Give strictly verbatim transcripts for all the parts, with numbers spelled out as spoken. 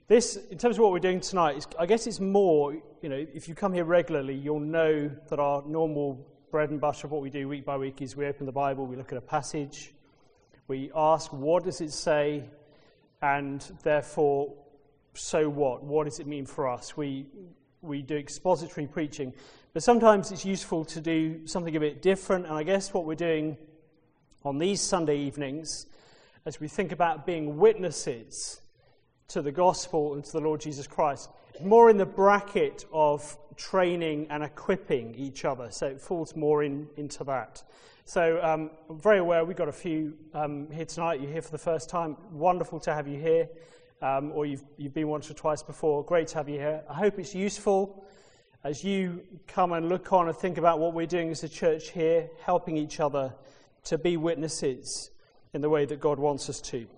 This, in terms of what we're doing tonight, is, I guess it's more, you know, if you come here regularly, you'll know that our normal bread and butter of what we do week by week is we open the Bible, we look at a passage, we ask, what does it say, and therefore, so what? What does it mean for us? We we do expository preaching, but sometimes it's useful to do something a bit different, and I guess what we're doing on these Sunday evenings, as we think about being witnesses to the gospel and to the Lord Jesus Christ, more in the bracket of training and equipping each other, so it falls more in, into that. So um, I'm very aware we've got a few um, here tonight. You're here for the first time. Wonderful to have you here, um, or you've, you've been once or twice before. Great to have you here. I hope it's useful as you come and look on and think about what we're doing as a church here, helping each other to be witnesses in the way that God wants us to.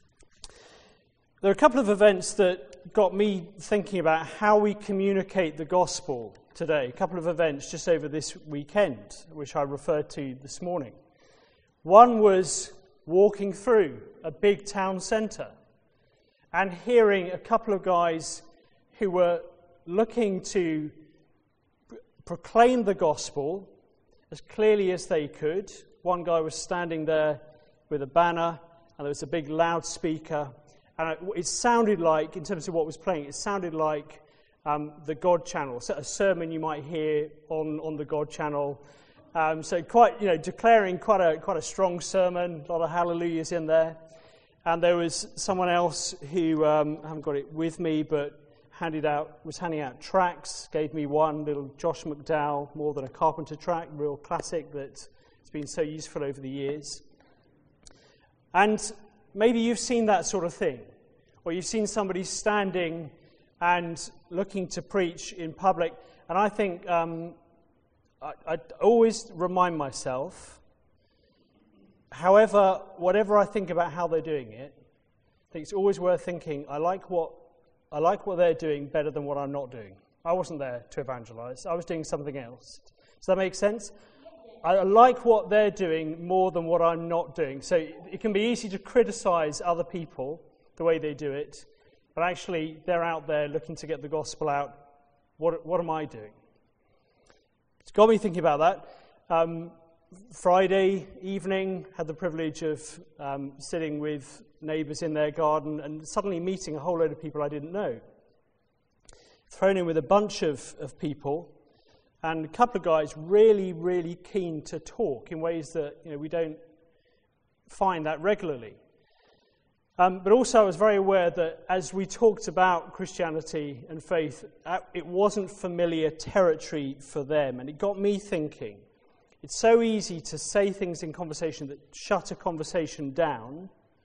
There are a couple of events that got me thinking about how we communicate the gospel today. A couple of events just over this weekend, which I referred to this morning. One was walking through a big town centre and hearing a couple of guys who were looking to pr- proclaim the gospel as clearly as they could. One guy was standing there with a banner, and there was a big loudspeaker. And it sounded like, in terms of what was playing, it sounded like um, the God Channel, so a sermon you might hear on, on the God Channel. Um, so quite, you know, declaring quite a quite a strong sermon, a lot of hallelujahs in there. And there was someone else who um, I haven't got it with me, but handed out was handing out tracts. Gave me one little Josh McDowell, More Than a Carpenter tract, real classic that's been so useful over the years. And maybe you've seen that sort of thing, or you've seen somebody standing and looking to preach in public. And I think um, I, I always remind myself, however, whatever I think about how they're doing it, I think it's always worth thinking, I like what I like what they're doing better than what I'm not doing. I wasn't there to evangelize. I was doing something else. Does that make sense? I like what they're doing more than what I'm not doing. So it can be easy to criticize other people, the way they do it, but actually they're out there looking to get the gospel out. What, what am I doing? It's got me thinking about that. Um, Friday evening, had the privilege of um, sitting with neighbours in their garden and suddenly meeting a whole load of people I didn't know. Thrown in with a bunch of, of people, and a couple of guys really, really keen to talk in ways that, you know, we don't find that regularly. Um, but also I was very aware that as we talked about Christianity and faith, it wasn't familiar territory for them. And it got me thinking, it's so easy to say things in conversation that shut a conversation down,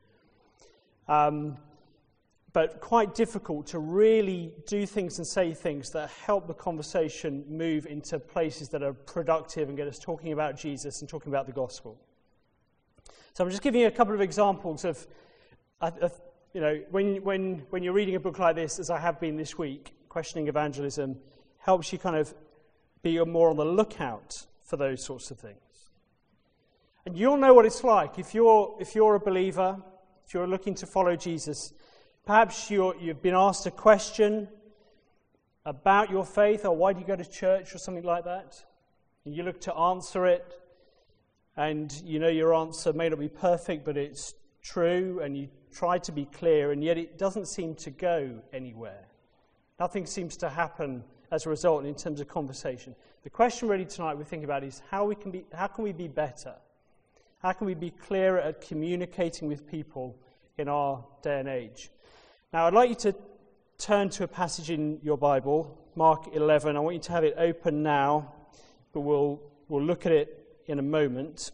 um, but quite difficult to really do things and say things that help the conversation move into places that are productive and get us talking about Jesus and talking about the gospel. So I'm just giving you a couple of examples of, uh, you know, when when when you're reading a book like this, as I have been this week, Questioning Evangelism, helps you kind of be more on the lookout for those sorts of things. And you'll know what it's like if you're if you're a believer, if you're looking to follow Jesus. Perhaps you're, you've been asked a question about your faith, or why do you go to church, or something like that. And you look to answer it, and you know your answer may not be perfect, but it's true, and you try to be clear, and yet it doesn't seem to go anywhere. Nothing seems to happen as a result in terms of conversation. The question really tonight we're thinking about is how we can be, how can we be better? How can we be clearer at communicating with people in our day and age? Now, I'd like you to turn to a passage in your Bible, Mark eleven. I want you to have it open now, but we'll we'll look at it in a moment.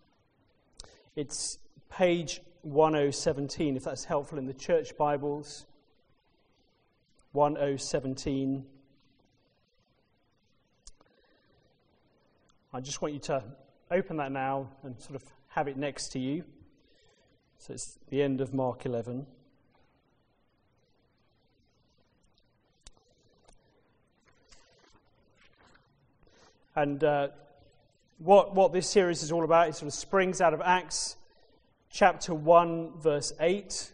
It's page ten seventeen, if that's helpful in the church Bibles. ten seventeen. I just want you to open that now and sort of have it next to you. So it's the end of Mark eleven. And uh, what what this series is all about, it sort of springs out of Acts chapter one, verse eight,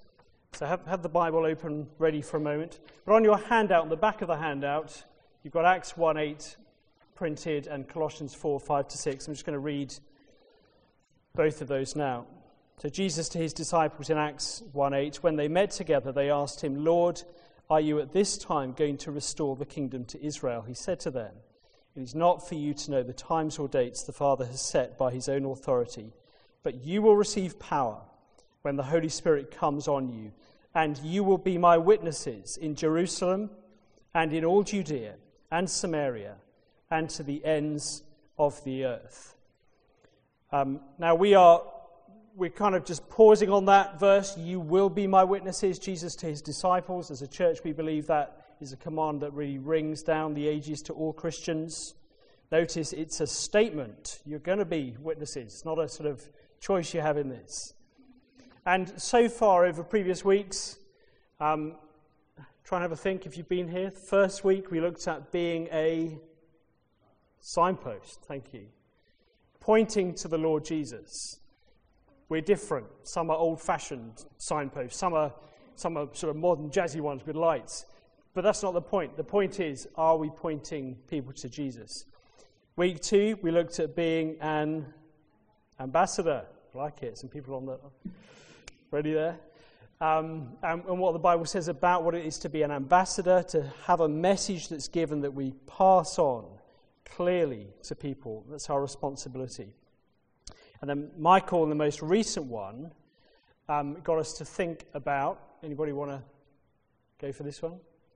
So have, have the Bible open, ready for a moment. But on your handout, on the back of the handout, you've got Acts one eight printed and Colossians four five to six. I'm just going to read both of those now. So Jesus to his disciples in Acts one eight, when they met together, they asked him, Lord, are you at this time going to restore the kingdom to Israel? He said to them, it is not for you to know the times or dates the Father has set by his own authority, but you will receive power when the Holy Spirit comes on you, and you will be my witnesses in Jerusalem and in all Judea and Samaria and to the ends of the earth. Um, now we are, we're kind of just pausing on that verse, you will be my witnesses, Jesus to his disciples. As a church, we believe that is a command that really rings down the ages to all Christians. Notice it's a statement. You're going to be witnesses. It's not a sort of choice you have in this. And so far over previous weeks, um, try and have a think if you've been here. First week we looked at being a signpost, thank you, pointing to the Lord Jesus. We're different. Some are old-fashioned signposts. Some are, some are sort of modern jazzy ones with lights. But that's not the point. The point is, are we pointing people to Jesus? Week two, we looked at being an ambassador. I like it. Some people on the... Ready there? Um, and, and what the Bible says about what it is to be an ambassador, to have a message that's given that we pass on clearly to people. That's our responsibility. And then Michael, in the most recent one, um, got us to think about, anybody want to go for this one?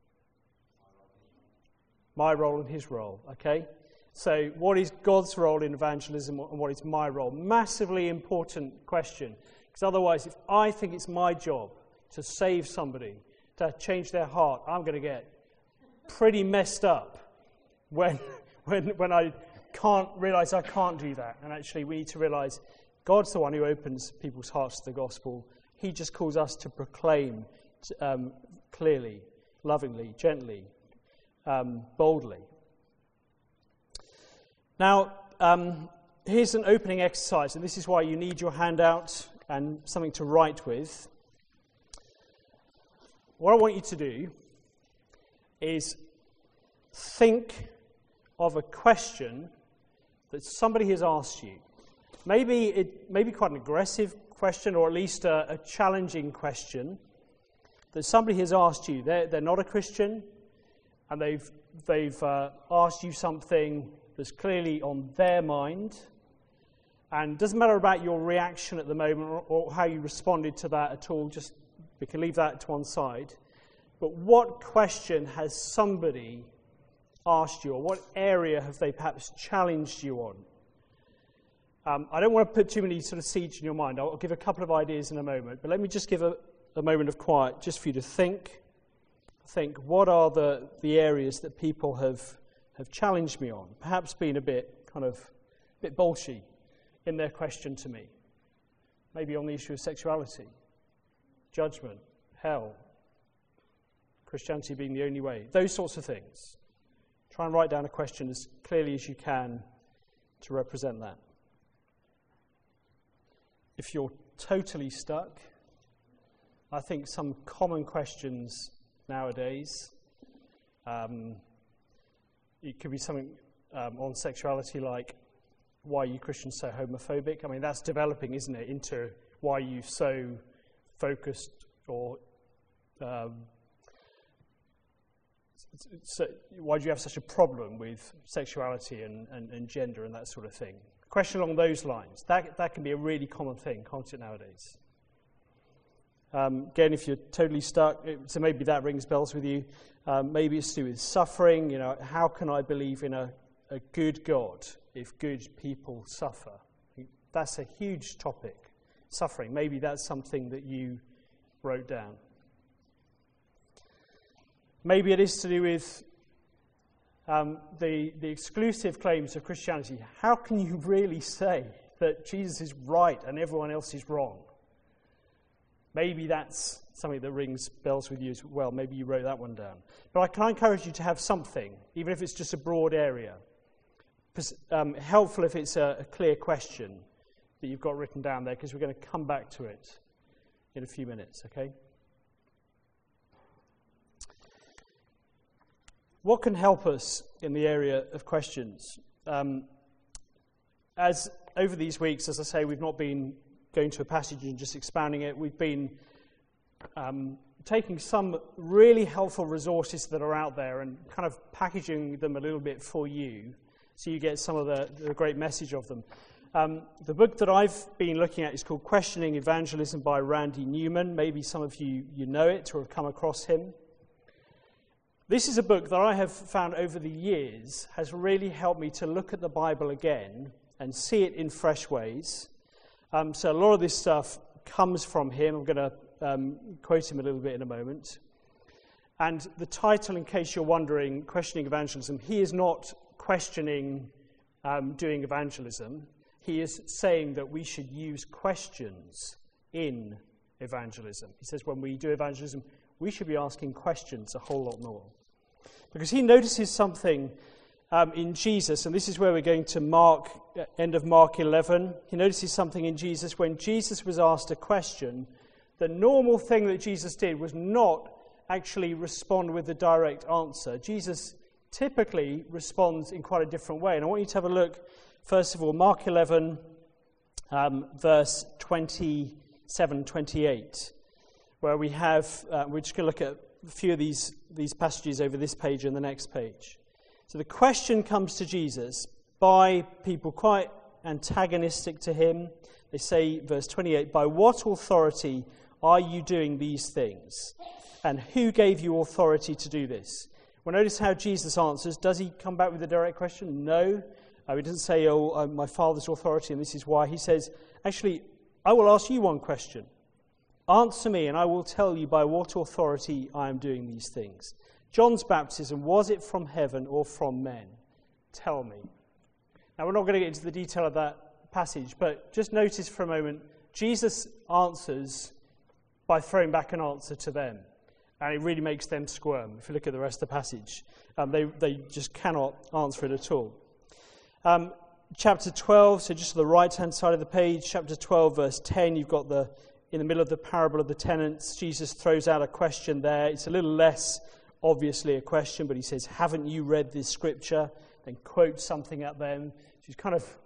My role and his role, okay? So what is God's role in evangelism and what is my role? Massively important question. Because otherwise, if I think it's my job to save somebody, to change their heart, I'm going to get pretty messed up when, when, when I can't realize I can't do that. And actually, we need to realize God's the one who opens people's hearts to the gospel. He just calls us to proclaim um, clearly, lovingly, gently, um, boldly. Now, um, here's an opening exercise, and this is why you need your handout and something to write with. What I want you to do is think of a question that somebody has asked you. Maybe it maybe quite an aggressive question, or at least a, a challenging question that somebody has asked you. They're, they're not a Christian, and they've they've uh, asked you something that's clearly on their mind. And it doesn't matter about your reaction at the moment or, or how you responded to that at all. Just we can leave that to one side. But what question has somebody asked you, or what area have they perhaps challenged you on? Um, I don't want to put too many sort of seeds in your mind. I'll, I'll give a couple of ideas in a moment. But let me just give a, a moment of quiet just for you to think. Think, what are the, the areas that people have, have challenged me on? Perhaps been a bit kind of a bit bolshy in their question to me. Maybe on the issue of sexuality, judgment, hell, Christianity being the only way, those sorts of things. Try and write down a question as clearly as you can to represent that. If you're totally stuck, I think some common questions nowadays, um, it could be something um, on sexuality like, why are you Christians so homophobic? I mean, that's developing, isn't it, into why are you so focused or um, so why do you have such a problem with sexuality and, and, and gender and that sort of thing? A question along those lines. That, that can be a really common thing, can't it, nowadays? Um, again, if you're totally stuck, so maybe that rings bells with you. Um, maybe it's to do with suffering. You know, how can I believe in a, a good God if good people suffer? That's a huge topic, suffering. Maybe that's something that you wrote down. Maybe it is to do with um, the, the exclusive claims of Christianity. How can you really say that Jesus is right and everyone else is wrong? Maybe that's something that rings bells with you as well. Maybe you wrote that one down. But I can encourage you to have something, even if it's just a broad area. Um, helpful if it's a, a clear question that you've got written down there, because we're going to come back to it in a few minutes, okay? what can help us in the area of questions? Um, as over these weeks, as I say, we've not been going to a passage and just expounding it. We've been um, taking some really helpful resources that are out there and kind of packaging them a little bit for you, so you get some of the, the great message of them. Um, the book that I've been looking at is called Questioning Evangelism by Randy Newman. Maybe some of you, you know it or have come across him. This is a book that I have found over the years has really helped me to look at the Bible again and see it in fresh ways. Um, so a lot of this stuff comes from him. I'm going to um, quote him a little bit in a moment. And the title, in case you're wondering, Questioning Evangelism, he is not questioning um, doing evangelism. He is saying that we should use questions in evangelism. He says when we do evangelism, we should be asking questions a whole lot more. Because he notices something um, in Jesus, and this is where we're going to Mark, end of Mark eleven. He notices something in Jesus when Jesus was asked a question. The normal thing that Jesus did was not actually respond with a direct answer. Jesus typically responds in quite a different way. And I want you to have a look, first of all, Mark eleven, um, verse twenty-seven, twenty-eight, where we have, uh, we're just going to look at a few of these, these passages over this page and the next page. So the question comes to Jesus by people quite antagonistic to him. They say, verse twenty-eight, "By what authority are you doing these things? And who gave you authority to do this?" Well, notice how Jesus answers. Does he come back with a direct question? No. Uh, he doesn't say, oh, uh, my Father's authority and this is why. He says, actually, I will ask you one question. Answer me and I will tell you by what authority I am doing these things. John's baptism, was it from heaven or from men? Tell me. Now, we're not going to get into the detail of that passage, but just notice for a moment, Jesus answers by throwing back an answer to them. And it really makes them squirm. If you look at the rest of the passage, um, they, they just cannot answer it at all. Um, chapter twelve, so just to the right-hand side of the page, chapter twelve, verse ten, you've got the, in the middle of the parable of the tenants, Jesus throws out a question there. It's a little less obviously a question, but he says, haven't you read this scripture? Then quotes something at them. She's kind of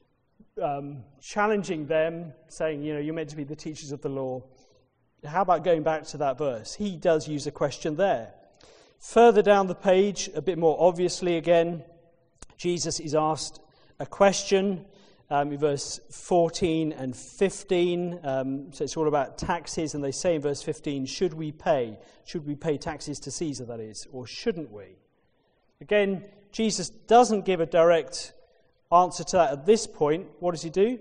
um, challenging them, saying, you know, you're meant to be the teachers of the law. How about going back to that verse? He does use a question there. Further down the page, a bit more obviously again, Jesus is asked a question um, in verse fourteen and fifteen. Um, so it's all about taxes, and they say in verse fifteen, should we pay? Should we pay taxes to Caesar, that is, or shouldn't we? Again, Jesus doesn't give a direct answer to that at this point. What does he do?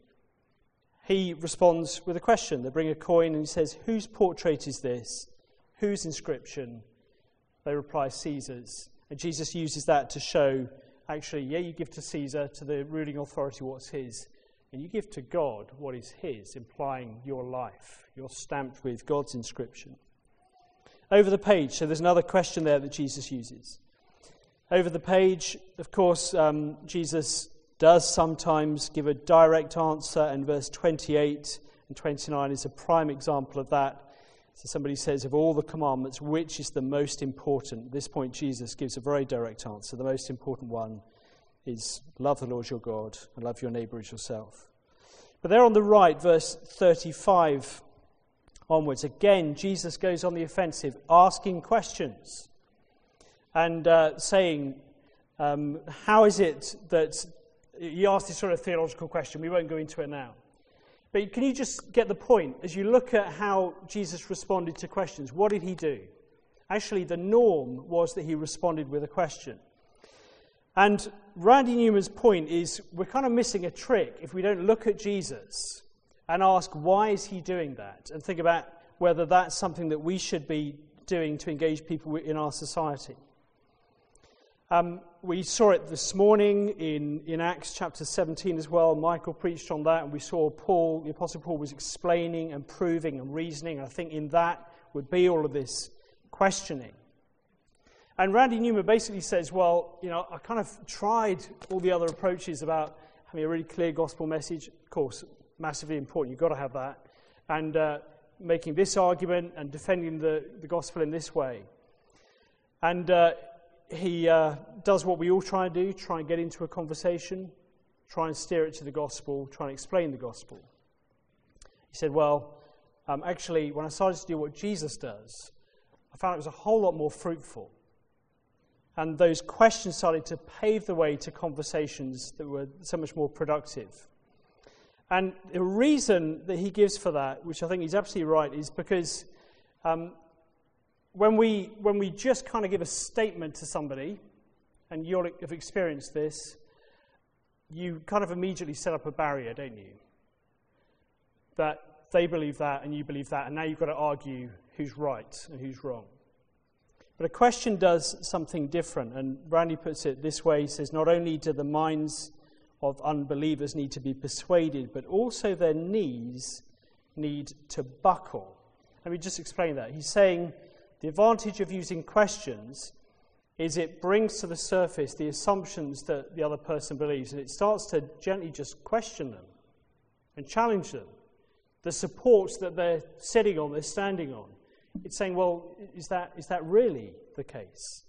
He responds with a question. They bring a coin and he says, whose portrait is this? Whose inscription? They reply, Caesar's. And Jesus uses that to show, actually, yeah, you give to Caesar, to the ruling authority, what's his. And you give to God what is his, implying your life. You're stamped with God's inscription. Over the page, so there's another question there that Jesus uses. Over the page, of course, um, Jesus does sometimes give a direct answer, and verse twenty-eight and twenty-nine is a prime example of that. So somebody says, of all the commandments, which is the most important? At this point, Jesus gives a very direct answer. The most important one is love the Lord your God and love your neighbour as yourself. But there on the right, verse thirty-five onwards, again, Jesus goes on the offensive, asking questions and uh, saying, um, how is it that... He asked this sort of theological question. We won't go into it now. But can you just get the point? As you look at how Jesus responded to questions, what did he do? Actually, the norm was that he responded with a question. And Randy Newman's point is we're kind of missing a trick if we don't look at Jesus and ask, why is he doing that? And think about whether that's something that we should be doing to engage people in our society. Um, we saw it this morning in, in Acts chapter seventeen as well. Michael preached on that, and we saw Paul, the Apostle Paul, was explaining and proving and reasoning. And I think in that would be all of this questioning. And Randy Newman basically says, well, you know, I kind of tried all the other approaches about having a really clear gospel message. Of course, massively important. You've got to have that. And uh, making this argument and defending the, the gospel in this way. And... Uh, he uh, does what we all try and do, try and get into a conversation, try and steer it to the gospel, try and explain the gospel. He said, well, um, actually, when I started to do what Jesus does, I found it was a whole lot more fruitful. And those questions started to pave the way to conversations that were so much more productive. And the reason that he gives for that, which I think he's absolutely right, is because um, when we when we just kind of give a statement to somebody, and you'll have experienced this, you kind of immediately set up a barrier, don't you? That they believe that and you believe that, and now you've got to argue who's right and who's wrong. But a question does something different, and Randy puts it this way. He says, not only do the minds of unbelievers need to be persuaded, but also their knees need to buckle. Let me just explain that. He's saying the advantage of using questions is it brings to the surface the assumptions that the other person believes, and it starts to gently just question them and challenge them. The supports that they're sitting on, they're standing on. It's saying, well, is that is that really the case?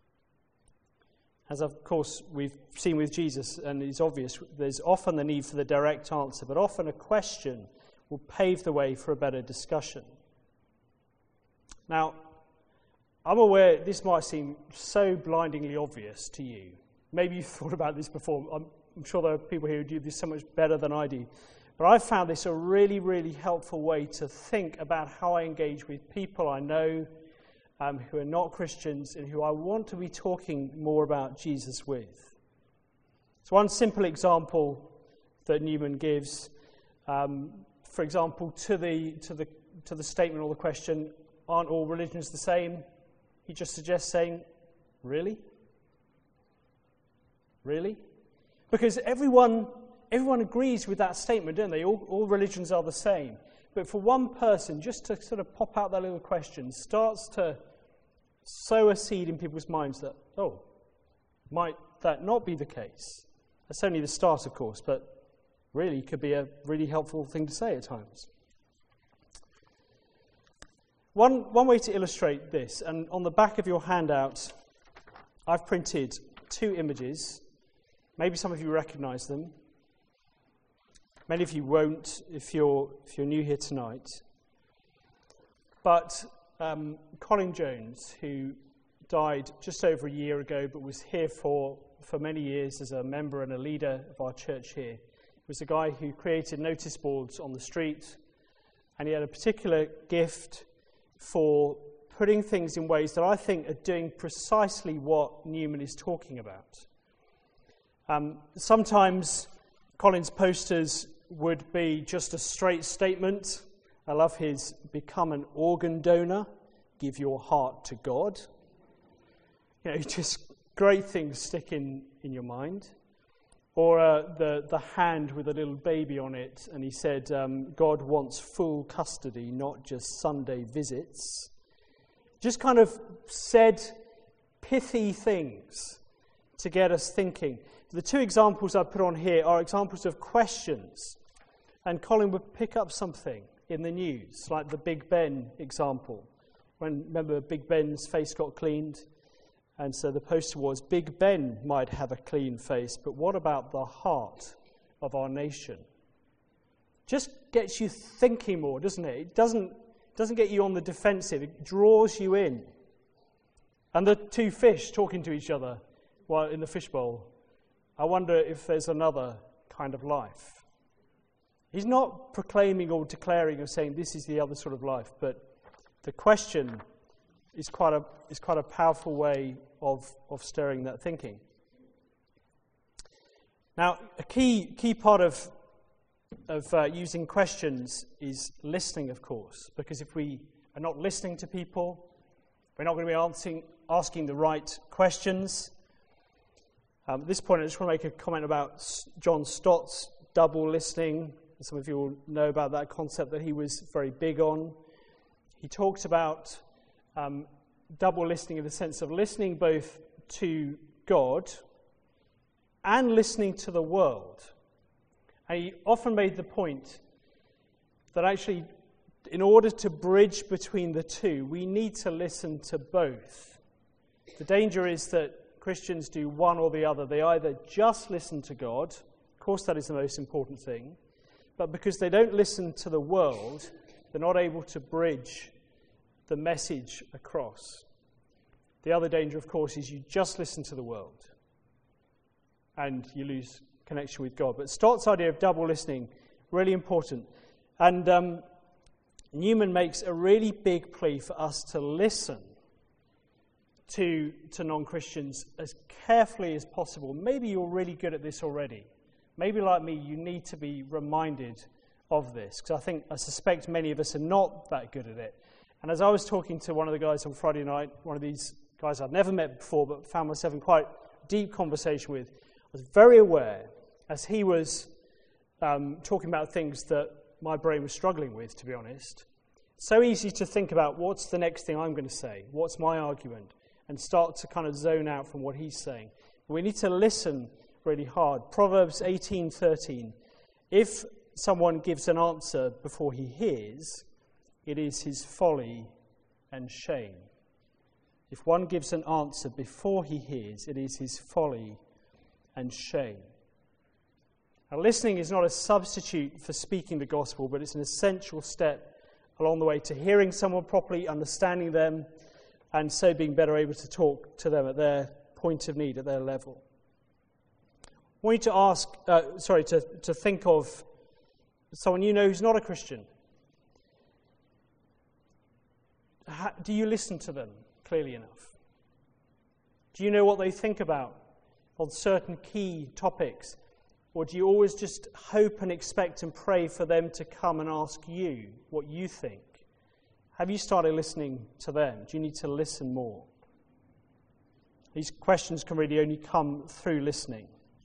As of course we've seen with Jesus, and it's obvious, there's often the need for the direct answer, but often a question will pave the way for a better discussion. Now, I'm aware this might seem so blindingly obvious to you. Maybe you've thought about this before. I'm, I'm sure there are people here who do this so much better than I do. But I've found this a really, really helpful way to think about how I engage with people I know um, who are not Christians and who I want to be talking more about Jesus with. So one simple example that Newman gives, um, for example, to the to the to the statement or the question, aren't all religions the same? He just suggests saying, really? Really? Because everyone everyone agrees with that statement, don't they? All, all religions are the same. But for one person, just to sort of pop out that little question, starts to sow a seed in people's minds that, oh, might that not be the case? That's only the start, of course, but really could be a really helpful thing to say at times. One, one way to illustrate this, and on the back of your handout, I've printed two images. Maybe some of you recognize them. Many of you won't if you're if you're new here tonight. But um, Colin Jones, who died just over a year ago, but was here for, for many years as a member and a leader of our church here, was a guy who created notice boards on the street, and he had a particular gift for putting things in ways that I think are doing precisely what Newman is talking about. Um, sometimes Colin's posters would be just a straight statement. I love his become an organ donor, give your heart to God. You know, just great things stick in, in your mind. Or uh, the, the hand with a little baby on it, and he said, um, God wants full custody, not just Sunday visits. Just kind of said pithy things to get us thinking. The two examples I put on here are examples of questions. And Colin would pick up something in the news, like the Big Ben example. When, remember, Big Ben's face got cleaned? And so the poster was, Big Ben might have a clean face, but what about the heart of our nation? Just gets you thinking more, doesn't it? It doesn't, doesn't get you on the defensive. It draws you in. And the two fish talking to each other while in the fishbowl. I wonder if there's another kind of life. He's not proclaiming or declaring or saying this is the other sort of life, but the question is quite a is quite a powerful way of, of stirring that thinking. Now, a key key part of of uh, using questions is listening, of course, because if we are not listening to people, we're not going to be answering, asking the right questions. Um, at this point, I just want to make a comment about John Stott's double listening. Some of you will know about that concept that he was very big on. He talked about um, double listening in the sense of listening both to God and listening to the world. And he often made the point that actually, in order to bridge between the two, we need to listen to both. The danger is that Christians do one or the other. They either just listen to God, of course that is the most important thing, but because they don't listen to the world, they're not able to bridge the message across. The other danger, of course, is you just listen to the world and you lose connection with God. But Stott's idea of double listening, really important. And um, Newman makes a really big plea for us to listen to, to non-Christians as carefully as possible. Maybe you're really good at this already. Maybe like me, you need to be reminded of this, because I think, I suspect many of us are not that good at it. And as I was talking to one of the guys on Friday night, one of these guys I'd never met before, but found myself in quite deep conversation with, I was very aware, as he was um, talking about things that my brain was struggling with, to be honest. So easy to think about what's the next thing I'm going to say, what's my argument, and start to kind of zone out from what he's saying. But we need to listen really hard. Proverbs eighteen thirteen. If someone gives an answer before he hears, it is his folly and shame. If one gives an answer before he hears, it is his folly and shame. Now, listening is not a substitute for speaking the gospel, but it's an essential step along the way to hearing someone properly, understanding them, and so being better able to talk to them at their point of need, at their level. I want you to ask, uh, sorry, to, to think of someone you know who's not a Christian. How, do you listen to them clearly enough? Do you know what they think about on certain key topics? Or do you always just hope and expect and pray for them to come and ask you what you think? Have you started listening to them? Do you need to listen more? These questions can really only come through listening.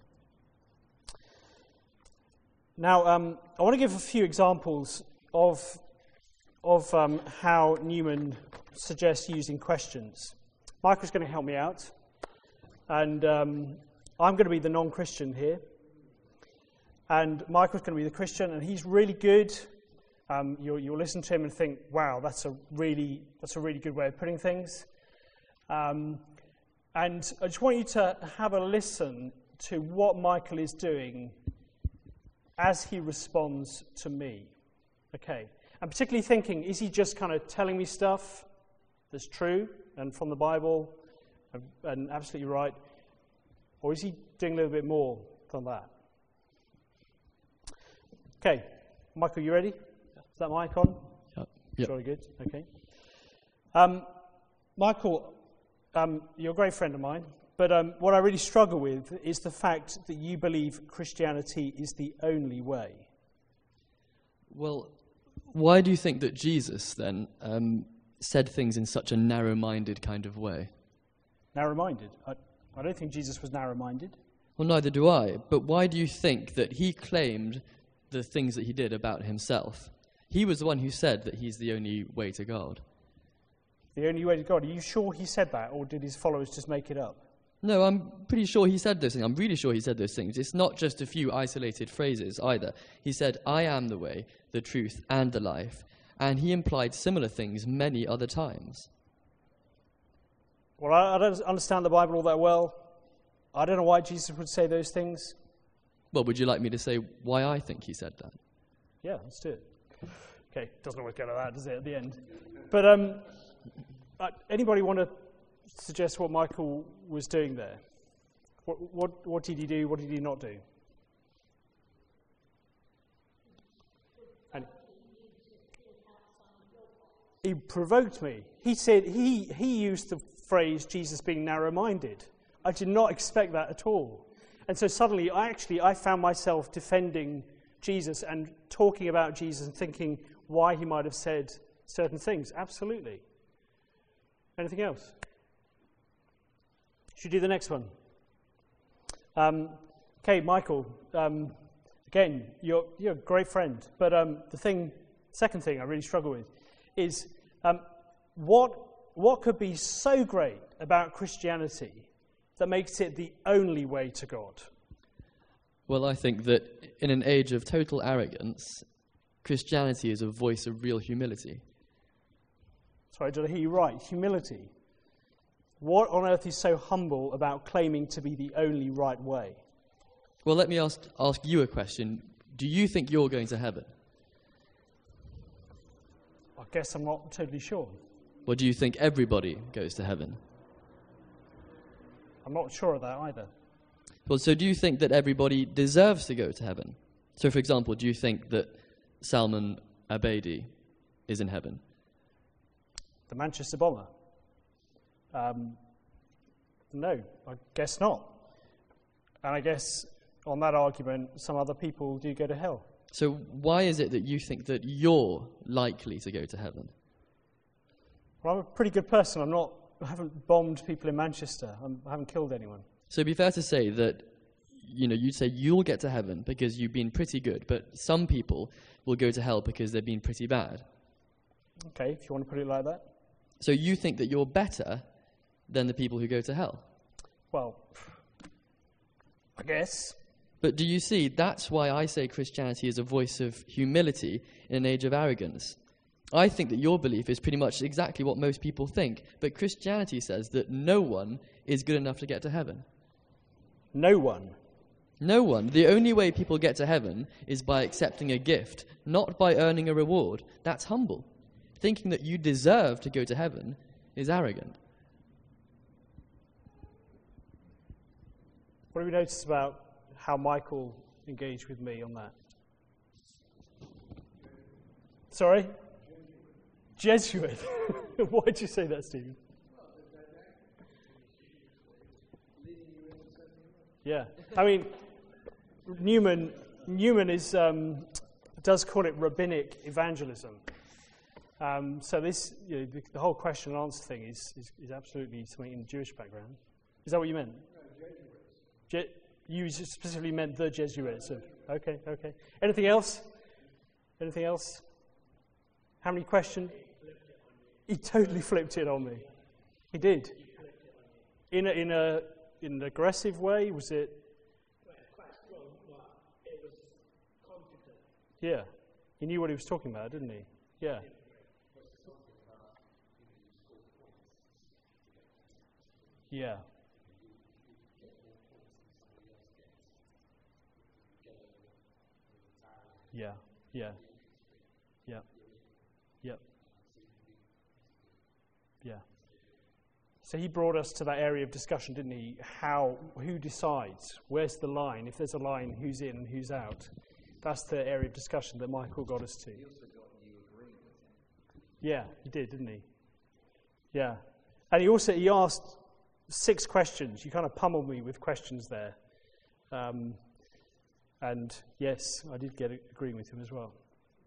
Now, um, I want to give a few examples of, of um, how Newman suggests using questions. Michael's going to help me out, and um, I'm going to be the non-Christian here. And Michael's going to be the Christian, and he's really good. Um, you'll, you'll listen to him and think, wow, that's a really that's a really good way of putting things. Um, and I just want you to have a listen to what Michael is doing as he responds to me. Okay. I'm particularly thinking, is he just kind of telling me stuff that's true and from the Bible and, and absolutely right? Or is he doing a little bit more than that? Okay, Michael, you ready? Is that mic on? Yep. Yep. Jolly good. Okay. Um, Michael, um, you're a great friend of mine, but um, what I really struggle with is the fact that you believe Christianity is the only way. Well, why do you think that Jesus then um, said things in such a narrow-minded kind of way? Narrow-minded? I, I don't think Jesus was narrow-minded. Well, neither do I. But why do you think that he claimed the things that he did about himself? He was the one who said that he's the only way to God. The only way to God? Are you sure he said that, or did his followers just make it up? No, I'm pretty sure he said those things. I'm really sure he said those things. It's not just a few isolated phrases either. He said, I am the way, the truth, and the life. And he implied similar things many other times. Well, I, I don't understand the Bible all that well. I don't know why Jesus would say those things. Well, would you like me to say why I think he said that? Yeah, let's do it. Okay, doesn't always go like that, does it, at the end? But um, uh, anybody want to suggest what Michael was doing there? What, what, what did he do? What did he not do? And he provoked me. He said he he used the phrase Jesus being narrow-minded. I did not expect that at all. And so suddenly, I actually, I found myself defending Jesus and talking about Jesus and thinking why he might have said certain things. Absolutely. Anything else? Should we do the next one? Um, okay, Michael. Um, again, you're you're a great friend, but um, the thing, second thing, I really struggle with is um, what what could be so great about Christianity that makes it the only way to God? Well, I think that in an age of total arrogance, Christianity is a voice of real humility. Sorry, did I hear you right? Humility. What on earth is so humble about claiming to be the only right way? Well, let me ask, ask you a question. Do you think you're going to heaven? I guess I'm not totally sure. Or do you think everybody goes to heaven? I'm not sure of that either. Well, so do you think that everybody deserves to go to heaven? So, for example, do you think that Salman Abedi is in heaven? The Manchester bomber? Um, no, I guess not. And I guess on that argument, some other people do go to hell. So why is it that you think that you're likely to go to heaven? Well, I'm a pretty good person. I'm not, I haven't bombed people in Manchester. I'm, I haven't killed anyone. So it'd be fair to say that, you know, you'd say you'll get to heaven because you've been pretty good, but some people will go to hell because they've been pretty bad. Okay, if you want to put it like that. So you think that you're better than the people who go to hell? Well, I guess. But do you see, that's why I say Christianity is a voice of humility in an age of arrogance. I think that your belief is pretty much exactly what most people think, but Christianity says that no one is good enough to get to heaven. No one? No one. The only way people get to heaven is by accepting a gift, not by earning a reward. That's humble. Thinking that you deserve to go to heaven is arrogant. What have you noticed about how Michael engaged with me on that? Sorry? Jesuit. Why did you say that, Stephen? Yeah. I mean, Newman Newman is um, does call it rabbinic evangelism. Um, so this, you know, the, the whole question and answer thing is, is, is absolutely something in the Jewish background. Is that what you meant? No, Jesuits. Je- you specifically meant the Jesuits. So, okay, okay. Anything else? Anything else? How many questions? He totally flipped it on me. He did. In a, in a in an aggressive way, was it? Well, quite strong, but it was confident. Yeah. He knew what he was talking about, didn't he? Yeah. Yeah. Yeah. Yeah. Yeah. Yeah. Yeah. So he brought us to that area of discussion, didn't he? How, who decides? Where's the line? If there's a line, who's in and who's out? That's the area of discussion that Michael got us to. He also got you agreeing with him. Yeah, he did, didn't he? Yeah. And he also, he asked six questions. You kind of pummeled me with questions there. Um, and yes, I did get agreeing with him as well.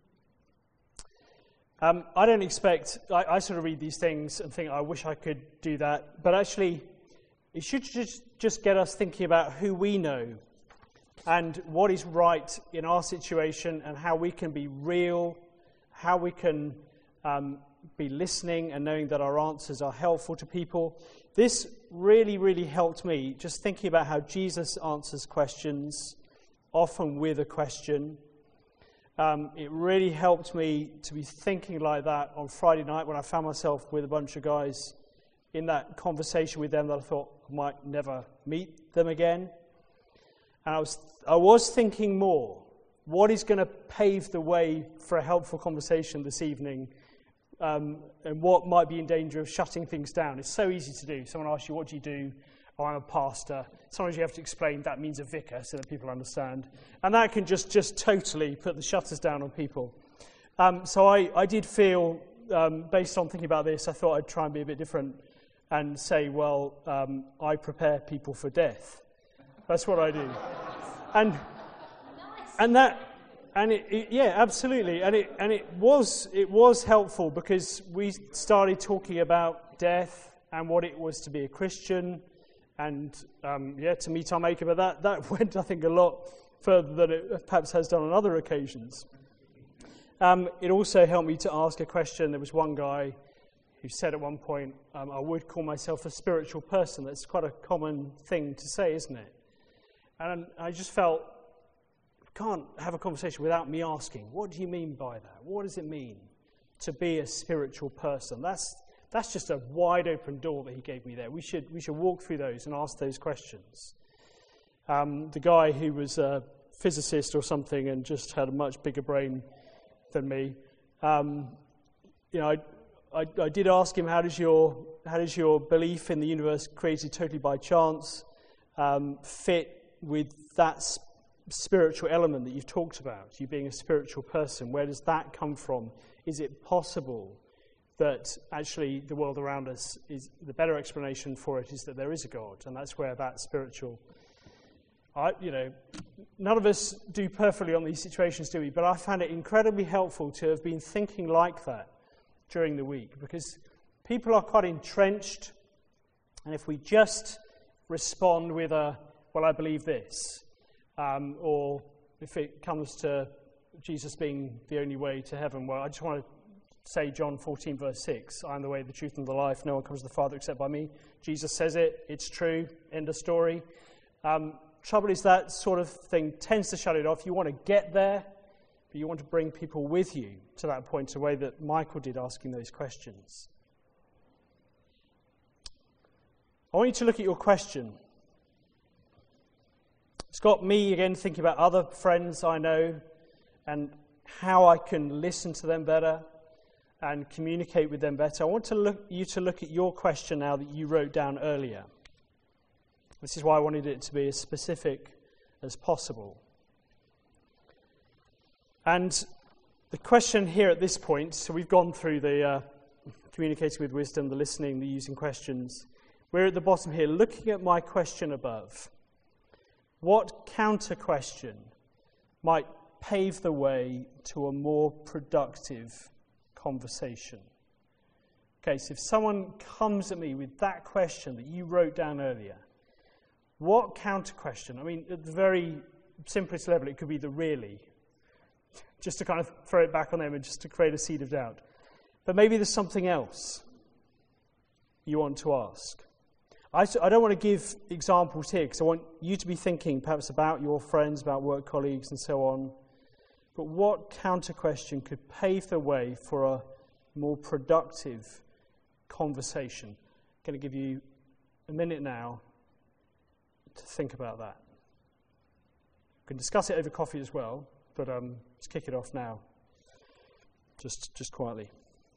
Um, I don't expect, I, I sort of read these things and think, I wish I could do that. But actually, it should just, just get us thinking about who we know and what is right in our situation and how we can be real, how we can um, be listening and knowing that our answers are helpful to people. This really, really helped me, just thinking about how Jesus answers questions, often with a question. Um, it really helped me to be thinking like that on Friday night when I found myself with a bunch of guys in that conversation with them that I thought I might never meet them again. And I was I was thinking more, what is going to pave the way for a helpful conversation this evening, um, and what might be in danger of shutting things down? It's so easy to do. Someone asks you, what do you do? Oh, I'm a pastor. Sometimes you have to explain that means a vicar so that people understand. And that can just, just totally put the shutters down on people. Um, so I, I did feel, um, based on thinking about this, I thought I'd try and be a bit different and say, well, um, I prepare people for death. That's what I do. And and that and it, it yeah, absolutely. And it and it was it was helpful because we started talking about death and what it was to be a Christian. And, um, yeah, to meet our Maker, but that, that went, I think, a lot further than it perhaps has done on other occasions. Um, it also helped me to ask a question. There was one guy who said at one point, um, I would call myself a spiritual person. That's quite a common thing to say, isn't it? And I just felt, I can't have a conversation without me asking, what do you mean by that? What does it mean to be a spiritual person? That's That's just a wide open door that he gave me there. We should we should walk through those and ask those questions. Um, the guy who was a physicist or something and just had a much bigger brain than me, um, you know, I, I, I did ask him, how does your how does your belief in the universe created totally by chance um, fit with that sp- spiritual element that you've talked about, you being a spiritual person? Where does that come from? Is it possible that actually the world around us is, the better explanation for it is that there is a God, and that's where that spiritual, I, you know, none of us do perfectly on these situations, do we? But I found it incredibly helpful to have been thinking like that during the week, because people are quite entrenched, and if we just respond with a, well, I believe this, um, or if it comes to Jesus being the only way to heaven, well, I just want to say John fourteen, verse six, I am the way, the truth, and the life. No one comes to the Father except by me. Jesus says it. It's true. End of story. Um, trouble is that sort of thing tends to shut it off. You want to get there, but you want to bring people with you to that point in a way that Michael did, asking those questions. I want you to look at your question. It's got me, again, thinking about other friends I know and how I can listen to them better and communicate with them better. I want to look, you to look at your question now that you wrote down earlier. This is why I wanted it to be as specific as possible. And the question here at this point, so we've gone through the uh, communicating with wisdom, the listening, the using questions. We're at the bottom here, looking at my question above. What counter question might pave the way to a more productive conversation? Okay, so if someone comes at me with that question that you wrote down earlier, what counter question? I mean, at the very simplest level, it could be the really, just to kind of throw it back on them and just to create a seed of doubt. But maybe there's something else you want to ask. I, I don't want to give examples here because I want you to be thinking perhaps about your friends, about work colleagues and so on. But what counter question could pave the way for a more productive conversation? I'm going to give you a minute now to think about that. We can discuss it over coffee as well, but um, let's kick it off now, just just quietly.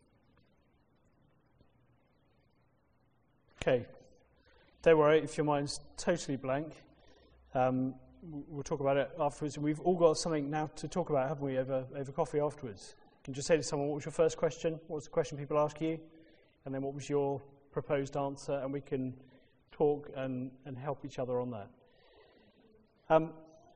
Okay, don't worry if your mind's totally blank. Um, we'll talk about it afterwards. We've all got something now to talk about, haven't we, over, over coffee afterwards. You can just say to someone, what was your first question? What was the question people ask you? And then what was your proposed answer? And we can talk and, and help each other on that. Um,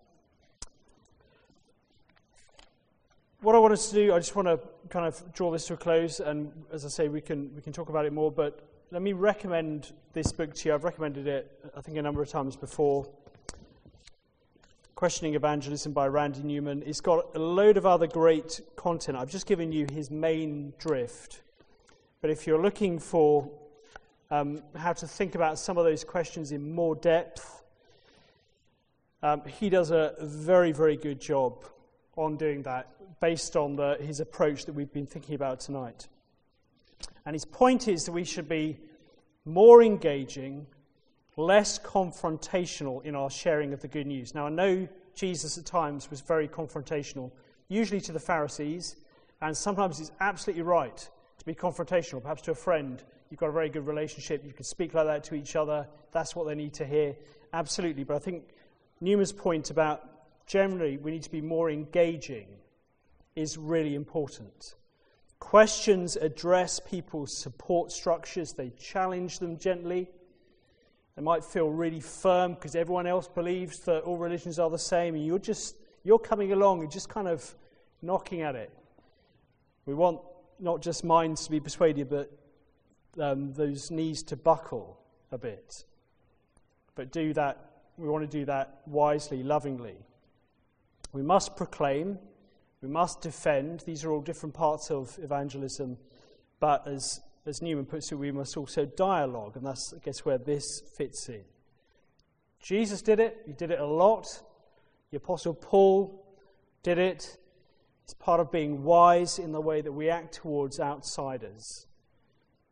what I want us to do, I just want to kind of draw this to a close, and as I say, we can we can talk about it more, but let me recommend this book to you. I've recommended it, I think, a number of times before. Questioning Evangelism by Randy Newman. It's got a load of other great content. I've just given you his main drift. But if you're looking for um, how to think about some of those questions in more depth, um, he does a very, very good job on doing that based on the, his approach that we've been thinking about tonight. And his point is that we should be more engaging, less confrontational in our sharing of the good news. Now, I know Jesus at times was very confrontational, usually to the Pharisees, and sometimes it's absolutely right to be confrontational, perhaps to a friend. You've got a very good relationship, you can speak like that to each other, that's what they need to hear. Absolutely, but I think Newman's point about generally we need to be more engaging is really important. Questions address people's support structures, they challenge them gently. They might feel really firm because everyone else believes that all religions are the same, and you're just you're coming along and just kind of knocking at it. We want not just minds to be persuaded, but um, those knees to buckle a bit. But do that. We want to do that wisely, lovingly. We must proclaim. We must defend. These are all different parts of evangelism, but as As Newman puts it, we must also dialogue, and that's, I guess, where this fits in. Jesus did it. He did it a lot. The Apostle Paul did it. It's part of being wise in the way that we act towards outsiders.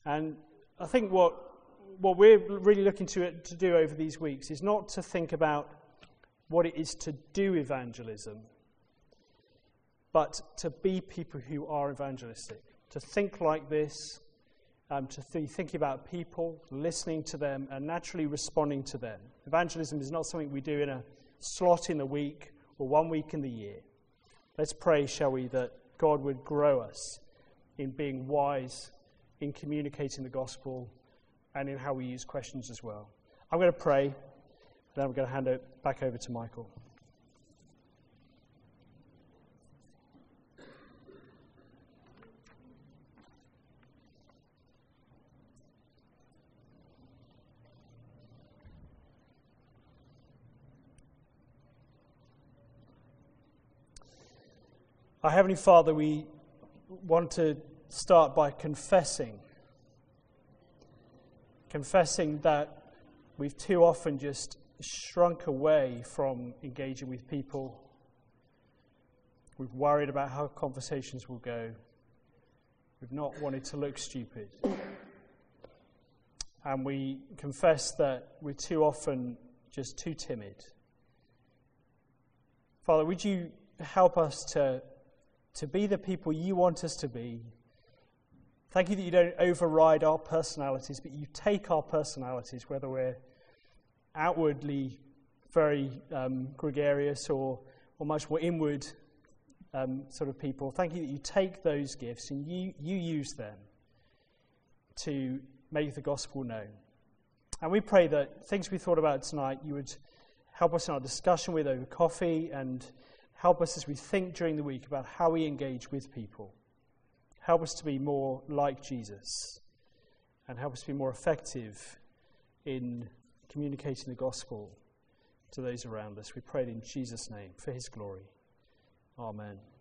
And I think what what we're really looking to, to do over these weeks is not to think about what it is to do evangelism, but to be people who are evangelistic, to think like this, um, to th- think about people, listening to them, and naturally responding to them. Evangelism is not something we do in a slot in the week or one week in the year. Let's pray, shall we, that God would grow us in being wise, in communicating the gospel, and in how we use questions as well. I'm going to pray, and then I'm going to hand it back over to Michael. Our Heavenly Father, we want to start by confessing. Confessing that we've too often just shrunk away from engaging with people. We've worried about how conversations will go. We've not wanted to look stupid. And we confess that we're too often just too timid. Father, would you help us to to be the people you want us to be? Thank you that you don't override our personalities, but you take our personalities, whether we're outwardly very um, gregarious or, or much more inward um, sort of people. Thank you that you take those gifts and you, you use them to make the gospel known. And we pray that things we thought about tonight, you would help us in our discussion with over coffee, and help us as we think during the week about how we engage with people. Help us to be more like Jesus, and help us to be more effective in communicating the gospel to those around us. We pray it in Jesus' name, for his glory. Amen.